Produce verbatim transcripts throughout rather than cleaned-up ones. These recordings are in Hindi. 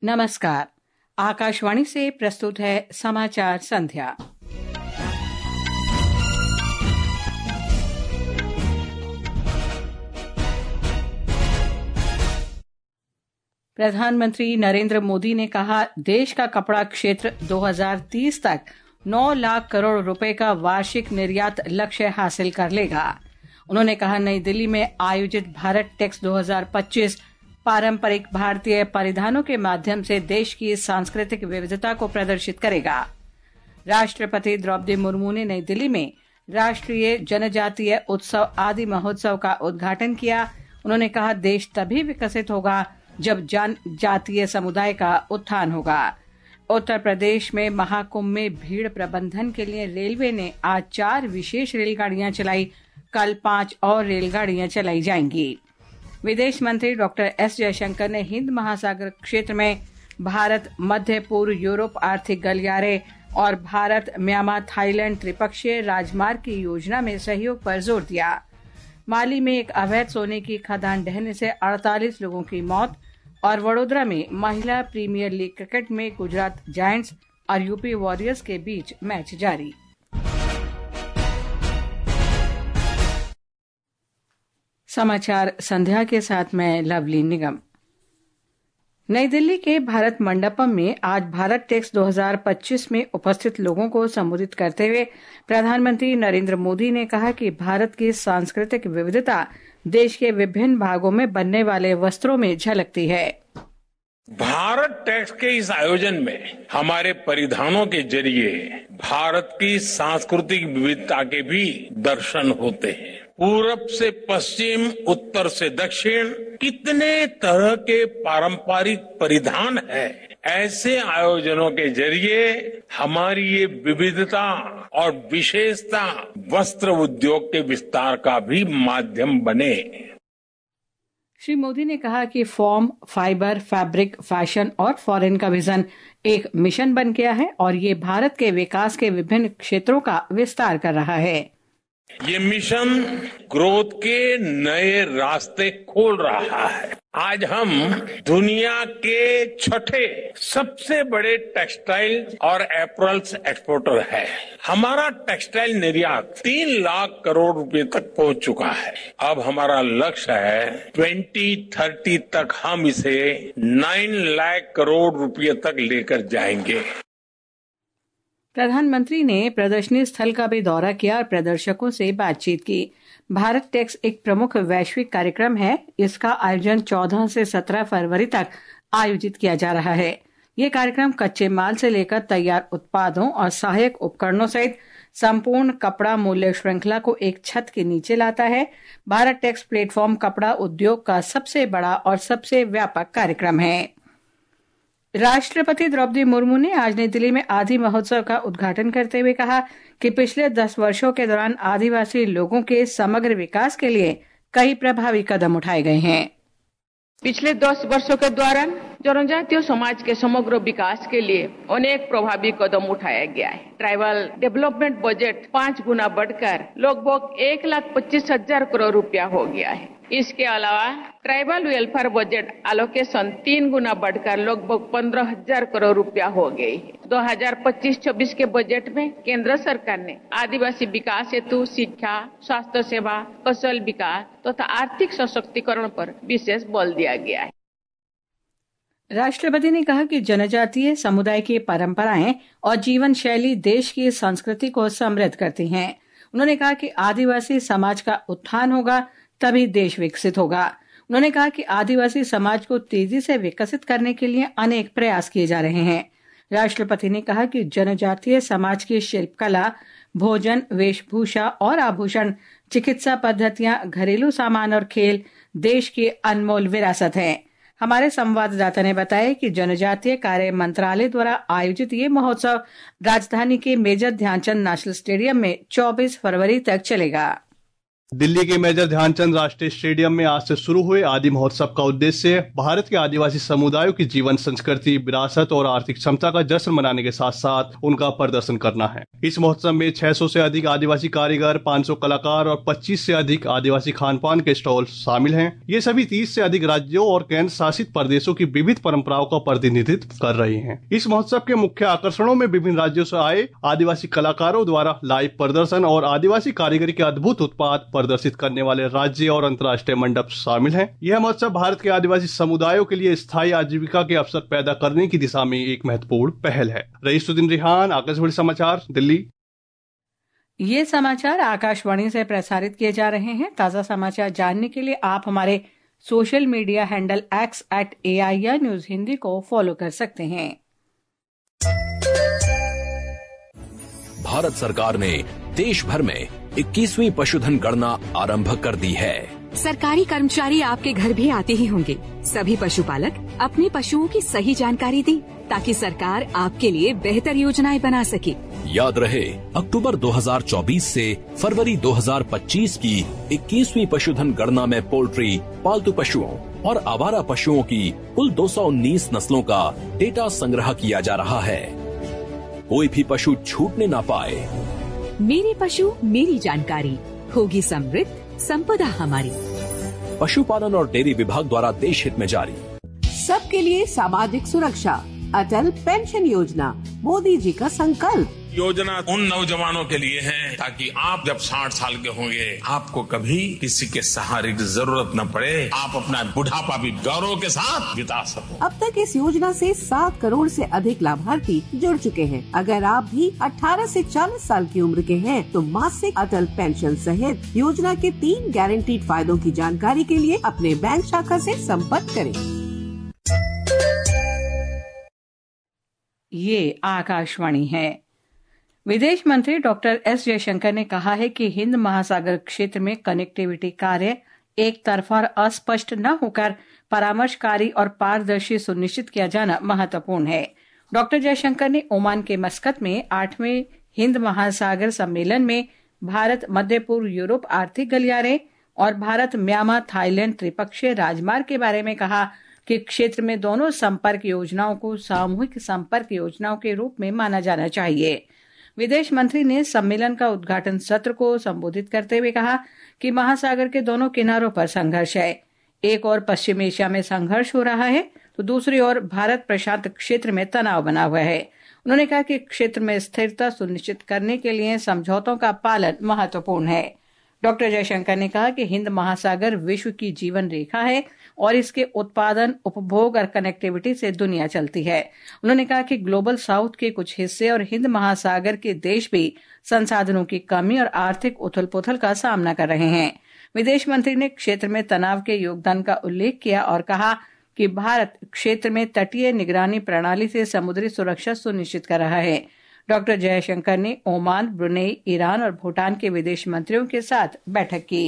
नमस्कार। आकाशवाणी से प्रस्तुत है समाचार संध्या। प्रधानमंत्री नरेंद्र मोदी ने कहा, देश का कपड़ा क्षेत्र दो हज़ार तीस तक नौ लाख करोड़ रुपए का वार्षिक निर्यात लक्ष्य हासिल कर लेगा। उन्होंने कहा, नई दिल्ली में आयोजित भारत टेक्स दो हज़ार पच्चीस पारंपरिक भारतीय परिधानों के माध्यम से देश की सांस्कृतिक विविधता को प्रदर्शित करेगा। राष्ट्रपति द्रौपदी मुर्मू ने नई दिल्ली में राष्ट्रीय जनजातीय उत्सव आदि महोत्सव का उद्घाटन किया। उन्होंने कहा, देश तभी विकसित होगा जब जनजातीय समुदाय का उत्थान होगा। उत्तर प्रदेश में महाकुंभ में भीड़ प्रबंधन के लिए रेलवे ने आज चार विशेष रेलगाड़ियां चलाई। कल पांच और रेलगाड़ियां चलाई जाएंगी। विदेश मंत्री डॉक्टर एस जयशंकर ने हिंद महासागर क्षेत्र में भारत मध्य पूर्व यूरोप आर्थिक गलियारे और भारत म्यांमार थाईलैंड त्रिपक्षीय राजमार्ग की योजना में सहयोग पर जोर दिया। माली में एक अवैध सोने की खदान ढहने से अड़तालीस लोगों की मौत और वडोदरा में महिला प्रीमियर लीग क्रिकेट में गुजरात जायंट्स और यूपी वॉरियर्स के बीच मैच जारी। समाचार संध्या के साथ मैं लवली निगम। नई दिल्ली के भारत मंडपम में आज भारत टेक्स दो हज़ार पच्चीस में उपस्थित लोगों को संबोधित करते हुए प्रधानमंत्री नरेंद्र मोदी ने कहा कि भारत की सांस्कृतिक विविधता देश के विभिन्न भागों में बनने वाले वस्त्रों में झलकती है। भारत टेक्स के इस आयोजन में हमारे परिधानों के जरिए भारत की सांस्कृतिक विविधता के भी दर्शन होते हैं। पूरब से पश्चिम, उत्तर से दक्षिण, कितने तरह के पारंपरिक परिधान हैं। ऐसे आयोजनों के जरिए हमारी ये विविधता और विशेषता वस्त्र उद्योग के विस्तार का भी माध्यम बने। श्री मोदी ने कहा कि फॉर्म, फाइबर, फैब्रिक, फैशन और फॉरेन का विजन एक मिशन बन गया है और ये भारत के विकास के विभिन्न क्षेत्रों का विस्तार कर रहा है। ये मिशन ग्रोथ के नए रास्ते खोल रहा है। आज हम दुनिया के छठे सबसे बड़े टेक्सटाइल और एपरल्स एक्सपोर्टर है। हमारा टेक्सटाइल निर्यात तीन लाख करोड़ रुपए तक पहुंच चुका है। अब हमारा लक्ष्य है बीस तीस तक हम इसे नौ लाख करोड़ रुपए तक लेकर जाएंगे। प्रधानमंत्री ने प्रदर्शनी स्थल का भी दौरा किया और प्रदर्शकों से बातचीत की। भारत टेक्स एक प्रमुख वैश्विक कार्यक्रम है। इसका आयोजन चौदह से सत्रह फरवरी तक आयोजित किया जा रहा है। ये कार्यक्रम कच्चे माल से लेकर तैयार उत्पादों और सहायक उपकरणों सहित संपूर्ण कपड़ा मूल्य श्रृंखला को एक छत के नीचे लाता है। भारत टेक्स प्लेटफॉर्म कपड़ा उद्योग का सबसे बड़ा और सबसे व्यापक कार्यक्रम है। राष्ट्रपति द्रौपदी मुर्मू ने आज नई दिल्ली में आदि महोत्सव का उद्घाटन करते हुए कहा कि पिछले दस वर्षों के दौरान आदिवासी लोगों के समग्र विकास के लिए कई प्रभावी कदम उठाए गए हैं। पिछले दस वर्षों के दौरान जनजातीय समाज के समग्र विकास के लिए अनेक प्रभावी कदम उठाया गया है। ट्राइबल डेवलपमेंट बजट पाँच गुना बढ़कर लगभग एक लाख पच्चीस हजार करोड़ रुपया हो गया है। इसके अलावा ट्राइबल वेलफेयर बजट एलोकेशन तीन गुना बढ़कर लगभग पंद्रह हजार करोड़ रुपया हो गई है। दो हज़ार पच्चीस छब्बीस के बजट में केंद्र सरकार ने आदिवासी विकास हेतु शिक्षा, स्वास्थ्य सेवा, कौशल विकास तथा तो आर्थिक सशक्तिकरण पर विशेष बल दिया गया है। राष्ट्रपति ने कहा कि जनजातीय समुदाय की परंपराएं और जीवन शैली देश की संस्कृति को समृद्ध करती हैं। उन्होंने कहा कि आदिवासी समाज का उत्थान होगा तभी देश विकसित होगा। उन्होंने कहा कि आदिवासी समाज को तेजी से विकसित करने के लिए अनेक प्रयास किए जा रहे हैं। राष्ट्रपति ने कहा कि जनजातीय समाज की शिल्पकला, भोजन, वेशभूषा और आभूषण, चिकित्सा पद्धतियां, घरेलू सामान और खेल देश की अनमोल विरासत है। हमारे संवाददाता ने बताया कि जनजातीय कार्य मंत्रालय द्वारा आयोजित ये महोत्सव राजधानी के मेजर ध्यानचंद नेशनल स्टेडियम में चौबीस फरवरी तक चलेगा। दिल्ली के मेजर ध्यानचंद राष्ट्रीय स्टेडियम में आज से शुरू हुए आदि महोत्सव का उद्देश्य भारत के आदिवासी समुदायों की जीवन, संस्कृति, विरासत और आर्थिक क्षमता का जश्न मनाने के साथ साथ उनका प्रदर्शन करना है। इस महोत्सव में छह सौ से अधिक आदिवासी कारीगर, पाँच सौ कलाकार और पच्चीस से अधिक आदिवासी खान पान के स्टॉल शामिल हैं। ये सभी तीस से अधिक राज्यों और केंद्र शासित प्रदेशों की विविध परंपराओं का प्रतिनिधित्व कर रहे हैं। इस महोत्सव के मुख्य आकर्षणों में विभिन्न राज्यों से आए आदिवासी कलाकारों द्वारा लाइव प्रदर्शन और आदिवासी कारीगरी के अद्भुत उत्पाद प्रदर्शित करने वाले राज्य और अंतर्राष्ट्रीय मंडप शामिल हैं। यह महोत्सव भारत के आदिवासी समुदायों के लिए स्थायी आजीविका के अवसर पैदा करने की दिशा में एक महत्वपूर्ण पहल है। रईसुद्दीन रिहान, आकाशवाणी समाचार, दिल्ली। ये समाचार आकाशवाणी से प्रसारित किए जा रहे हैं। ताजा समाचार जानने के लिए आप हमारे social media handle X at A I R news Hindi को फॉलो कर सकते हैं। भारत सरकार ने देश भर में इक्कीसवीं पशुधन गणना आरंभ कर दी है। सरकारी कर्मचारी आपके घर भी आते ही होंगे। सभी पशुपालक अपने पशुओं की सही जानकारी दें ताकि सरकार आपके लिए बेहतर योजनाएं बना सके। याद रहे, अक्टूबर दो हज़ार चौबीस से फरवरी दो हज़ार पच्चीस की इक्कीसवीं पशुधन गणना में पोल्ट्री, पालतू पशुओं और आवारा पशुओं की कुल दो सौ उन्नीस नस्लों का डेटा संग्रह किया जा रहा है। कोई भी पशु छूटने ना पाए। मेरे पशु मेरी जानकारी, होगी समृद्ध संपदा हमारी। पशुपालन और डेयरी विभाग द्वारा देश हित में जारी। सबके लिए सामाजिक सुरक्षा, अटल पेंशन योजना, मोदी जी का संकल्प। योजना उन नौजवानों के लिए है ताकि आप जब साठ साल के होंगे आपको कभी किसी के सहारे की जरूरत न पड़े, आप अपना बुढ़ापा भी गौरव के साथ बिता सको। अब तक इस योजना से सात करोड़ से अधिक लाभार्थी जुड़ चुके हैं। अगर आप भी अठारह से चालीस साल की उम्र के हैं तो मासिक अटल पेंशन सहित योजना के तीन गारंटीड फायदों की जानकारी के लिए अपने बैंक शाखा से संपर्क करें। ये आकाशवाणी है। विदेश मंत्री डॉक्टर एस जयशंकर ने कहा है कि हिंद महासागर क्षेत्र में कनेक्टिविटी कार्य एक तरफा और अस्पष्ट न होकर परामर्शकारी और पारदर्शी सुनिश्चित किया जाना महत्वपूर्ण है। डॉक्टर जयशंकर ने ओमान के मस्कत में आठवें हिंद महासागर सम्मेलन में भारत मध्य पूर्व यूरोप आर्थिक गलियारे और भारत म्यांमार थाईलैंड त्रिपक्षीय राजमार्ग के बारे में कहा कि क्षेत्र में दोनों संपर्क योजनाओं को सामूहिक संपर्क योजनाओं के रूप में माना जाना चाहिए। विदेश मंत्री ने सम्मेलन का उद्घाटन सत्र को संबोधित करते हुए कहा कि महासागर के दोनों किनारों पर संघर्ष है। एक ओर पश्चिम एशिया में संघर्ष हो रहा है तो दूसरी ओर भारत प्रशांत क्षेत्र में तनाव बना हुआ है। उन्होंने कहा कि क्षेत्र में स्थिरता सुनिश्चित करने के लिए समझौतों का पालन महत्वपूर्ण है। डॉक्टर जयशंकर ने कहा कि हिंद महासागर विश्व की जीवन रेखा है और इसके उत्पादन, उपभोग और कनेक्टिविटी से दुनिया चलती है। उन्होंने कहा कि ग्लोबल साउथ के कुछ हिस्से और हिंद महासागर के देश भी संसाधनों की कमी और आर्थिक उथल पुथल का सामना कर रहे हैं। विदेश मंत्री ने क्षेत्र में तनाव के योगदान का उल्लेख किया और कहा कि भारत क्षेत्र में तटीय निगरानी प्रणाली से समुद्री सुरक्षा सुनिश्चित कर रहा है। डॉक्टर जयशंकर ने ओमान, ब्रुनेई, ईरान और भूटान के विदेश मंत्रियों के साथ बैठक की।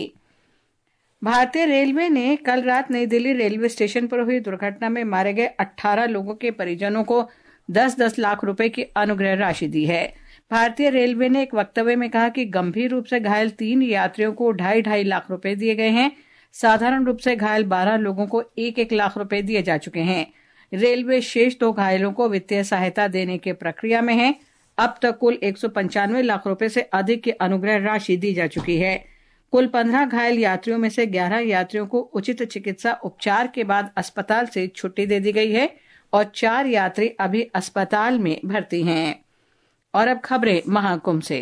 भारतीय रेलवे ने कल रात नई दिल्ली रेलवे स्टेशन पर हुई दुर्घटना में मारे गए अठारह लोगों के परिजनों को दस दस लाख रुपए की अनुग्रह राशि दी है। भारतीय रेलवे ने एक वक्तव्य में कहा कि गंभीर रूप से घायल तीन यात्रियों को ढाई ढाई लाख रुपए दिए गए हैं। साधारण रूप से घायल बारह लोगों को एक एक लाख रुपए दिए जा चुके हैं। रेलवे शेष दो घायलों को वित्तीय सहायता देने की प्रक्रिया में है। अब तक कुल एक सौ पंचानवे लाख रुपए से अधिक की अनुग्रह राशि दी जा चुकी है। कुल पंद्रह घायल यात्रियों में से ग्यारह यात्रियों को उचित चिकित्सा उपचार के बाद अस्पताल से छुट्टी दे दी गई है और चार यात्री अभी अस्पताल में भर्ती हैं। और अब खबरें महाकुंभ से।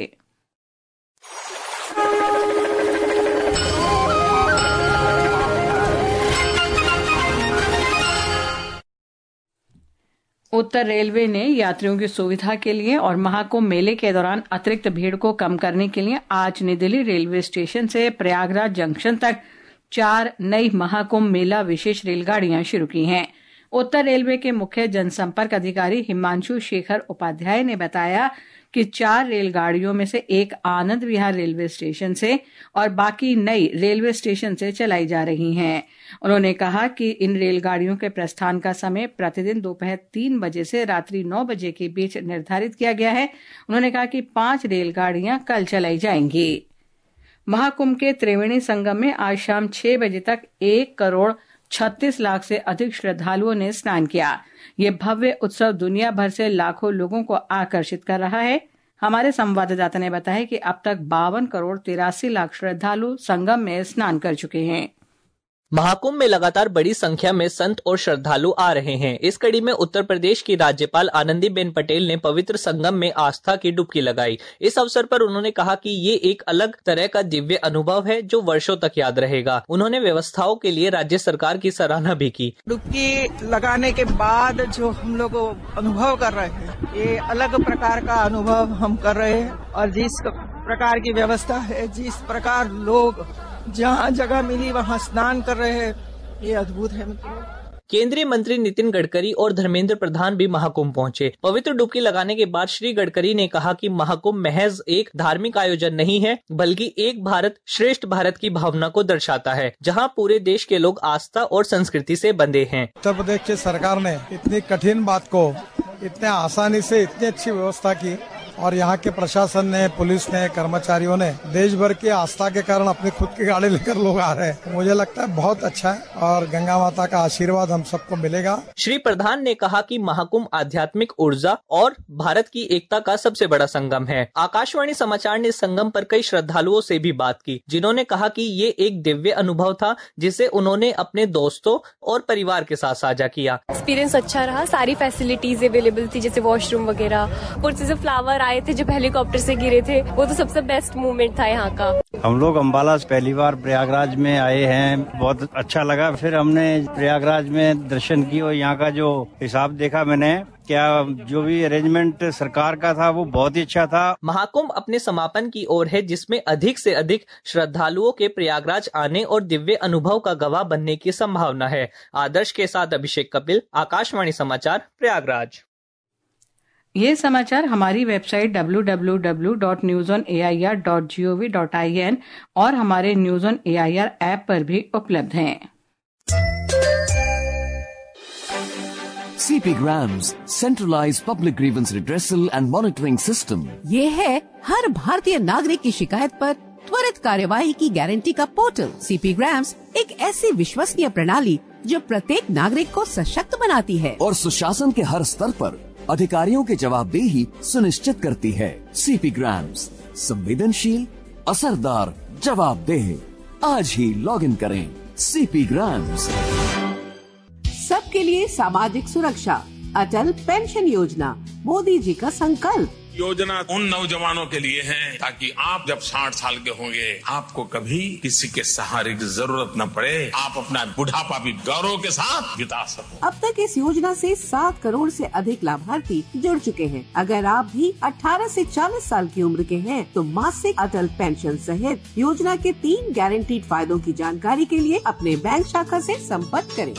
उत्तर रेलवे ने यात्रियों की सुविधा के लिए और महाकुंभ मेले के दौरान अतिरिक्त भीड़ को कम करने के लिए आज नई दिल्ली रेलवे स्टेशन से प्रयागराज जंक्शन तक चार नई महाकुंभ मेला विशेष रेलगाड़ियां शुरू की हैं। उत्तर रेलवे के मुख्य जनसंपर्क अधिकारी हिमांशु शेखर उपाध्याय ने बताया कि चार रेलगाड़ियों में से एक आनंद विहार रेलवे स्टेशन से और बाकी नई रेलवे स्टेशन से चलाई जा रही हैं। उन्होंने कहा कि इन रेलगाड़ियों के प्रस्थान का समय प्रतिदिन दोपहर तीन बजे से रात्रि नौ बजे के बीच निर्धारित किया गया है। उन्होंने कहा कि पांच रेलगाड़ियां कल चलाई जाएंगी। महाकुंभ के त्रिवेणी संगम में आज शाम छह बजे तक एक करोड़ छत्तीस लाख से अधिक श्रद्धालुओं ने स्नान किया। ये भव्य उत्सव दुनिया भर से लाखों लोगों को आकर्षित कर रहा है। हमारे संवाददाता ने बताया कि अब तक बावन करोड़ तिरासी लाख श्रद्धालु संगम में स्नान कर चुके हैं। महाकुंभ में लगातार बड़ी संख्या में संत और श्रद्धालु आ रहे हैं। इस कड़ी में उत्तर प्रदेश की राज्यपाल आनंदीबेन पटेल ने पवित्र संगम में आस्था की डुबकी लगाई। इस अवसर पर उन्होंने कहा कि ये एक अलग तरह का दिव्य अनुभव है जो वर्षों तक याद रहेगा। उन्होंने व्यवस्थाओं के लिए राज्य सरकार की सराहना भी की। डुबकी लगाने के बाद जो हम लोग अनुभव कर रहे हैं, ये अलग प्रकार का अनुभव हम कर रहे हैं और जिस प्रकार की व्यवस्था है, जिस प्रकार लोग जहाँ जगह मिली वहाँ स्नान कर रहे हैं, ये अद्भुत है। केंद्रीय मंत्री नितिन गडकरी और धर्मेंद्र प्रधान भी महाकुंभ पहुंचे। पवित्र डुबकी लगाने के बाद श्री गडकरी ने कहा कि महाकुंभ महज एक धार्मिक आयोजन नहीं है, बल्कि एक भारत श्रेष्ठ भारत की भावना को दर्शाता है, जहां पूरे देश के लोग आस्था और संस्कृति से बंधे हैं। उत्तर प्रदेश की सरकार ने इतनी कठिन बात को इतने आसानी से इतनी अच्छी व्यवस्था की और यहाँ के प्रशासन ने, पुलिस ने, कर्मचारियों ने देश भर की आस्था के कारण अपनी खुद की गाड़ी लेकर लोग आ रहे हैं। मुझे लगता है बहुत अच्छा है और गंगा माता का आशीर्वाद हम सबको मिलेगा। श्री प्रधान ने कहा कि महाकुंभ आध्यात्मिक ऊर्जा और भारत की एकता का सबसे बड़ा संगम है। आकाशवाणी समाचार ने संगम पर कई श्रद्धालुओं से भी बात की, जिन्होंने कहा कि ये एक दिव्य अनुभव था जिसे उन्होंने अपने दोस्तों और परिवार के साथ साझा किया। एक्सपीरियंस अच्छा रहा, सारी फैसिलिटीज अवेलेबल थी, जैसे वॉशरूम वगैरह, कुछ जैसे फ्लावर आए थे जो हेलीकॉप्टर से गिरे थे, वो तो सबसे बेस्ट मोमेंट था यहाँ का। हम लोग अम्बाला से पहली बार प्रयागराज में आए हैं, बहुत अच्छा लगा। फिर हमने प्रयागराज में दर्शन किए और यहाँ का जो हिसाब देखा मैंने, क्या जो भी अरेंजमेंट सरकार का था वो बहुत ही अच्छा था। महाकुंभ अपने समापन की ओर है, जिसमें अधिक से अधिक श्रद्धालुओं के प्रयागराज आने और दिव्य अनुभव का गवाह बनने की संभावना है। आदर्श के साथ अभिषेक कपिल, आकाशवाणी समाचार, प्रयागराज। ये समाचार हमारी website W W W dot news on A I R dot G O V dot I N और हमारे news on A I R app पर भी उपलब्ध हैं। C P Grams, centralized public grievance redressal and monitoring system. ये है हर भारतीय नागरिक की शिकायत पर त्वरित कार्यवाही की गारंटी का पोर्टल। C P Grams एक ऐसी विश्वसनीय प्रणाली जो प्रत्येक नागरिक को सशक्त बनाती है और सुशासन के हर स्तर पर अधिकारियों की जवाबदेही सुनिश्चित करती है। C P Grams, संवेदनशील, असरदार, जवाबदेह। आज ही लॉग इन करें C P Grams। सबके लिए सामाजिक सुरक्षा, अटल पेंशन योजना, मोदी जी का संकल्प। योजना उन नौजवानों के लिए है ताकि आप जब साठ साल के होंगे आपको कभी किसी के सहारे की जरूरत न पड़े, आप अपना बुढ़ापा भी गौरव के साथ बिता सको। अब तक इस योजना से सात करोड़ से अधिक लाभार्थी जुड़ चुके हैं। अगर आप भी अठारह से चालीस साल की उम्र के हैं तो मासिक अटल पेंशन सहित योजना के तीन गारंटीड फायदों की जानकारी के लिए अपने बैंक शाखा से संपर्क करें।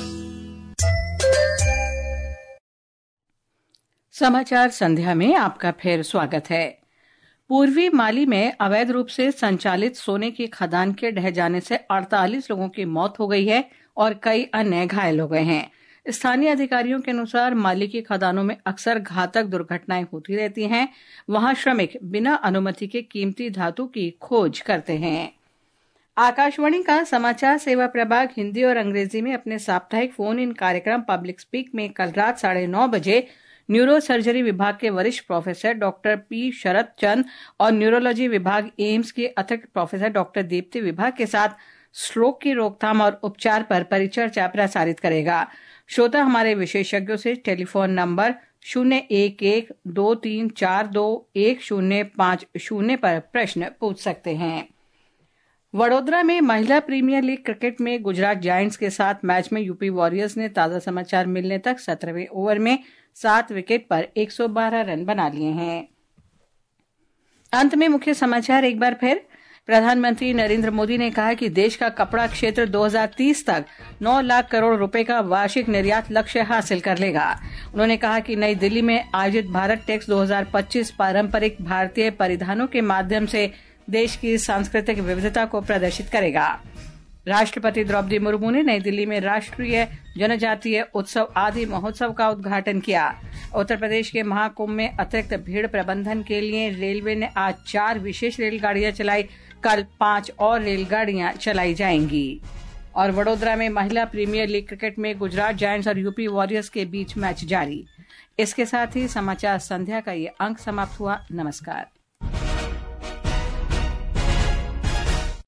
समाचार संध्या में आपका फिर स्वागत है। पूर्वी माली में अवैध रूप से संचालित सोने की खदान के ढह जाने से अड़तालीस लोगों की मौत हो गई है और कई अन्य घायल हो गए हैं। स्थानीय अधिकारियों के अनुसार माली की खदानों में अक्सर घातक दुर्घटनाएं होती रहती हैं। वहां श्रमिक बिना अनुमति के कीमती धातु की खोज करते हैं। आकाशवाणी का समाचार सेवा प्रभाग हिंदी और अंग्रेजी में अपने साप्ताहिक फोन इन कार्यक्रम पब्लिक स्पीक में कल रात साढ़े नौ बजे न्यूरो सर्जरी विभाग के वरिष्ठ professor doctor P Sharad Chand और न्यूरोलॉजी विभाग एम्स के अतिरिक्त प्रोफेसर डॉक्टर दीप्ति विभाग के साथ स्ट्रोक की रोकथाम और उपचार पर परिचर्चा प्रसारित करेगा। श्रोता हमारे विशेषज्ञों से टेलीफोन नंबर शून्य एक एक दो तीन चार दो एक शून्य पाँच शून्य पर प्रश्न पूछ सकते हैं। वडोदरा में महिला प्रीमियर लीग क्रिकेट में गुजरात जायंट्स के साथ मैच में यूपी वॉरियर्स ने ताजा समाचार मिलने तक सत्रहवें ओवर में सात विकेट पर एक सौ बारह रन बना लिए हैं। अंत में मुख्य समाचार एक बार फिर। प्रधानमंत्री नरेंद्र मोदी ने कहा कि देश का कपड़ा क्षेत्र दो हज़ार तीस तक नौ लाख करोड़ रुपए का वार्षिक निर्यात लक्ष्य हासिल कर लेगा। उन्होंने कहा कि नई दिल्ली में आयोजित भारत टेक्स दो हज़ार पच्चीस पारंपरिक भारतीय परिधानों के माध्यम से देश की सांस्कृतिक विविधता को प्रदर्शित करेगा। राष्ट्रपति द्रौपदी मुर्मू ने नई दिल्ली में राष्ट्रीय जनजातीय उत्सव आदि महोत्सव का उद्घाटन किया। उत्तर प्रदेश के महाकुंभ में अतिरिक्त भीड़ प्रबंधन के लिए रेलवे ने आज चार विशेष रेलगाड़ियां चलाई, कल पांच और रेलगाड़ियां चलाई जाएंगी। और वडोदरा में महिला प्रीमियर लीग क्रिकेट में गुजरात जायंट्स और यूपी वॉरियर्स के बीच मैच जारी। इसके साथ ही समाचार संध्या का ये अंक समाप्त हुआ। नमस्कार।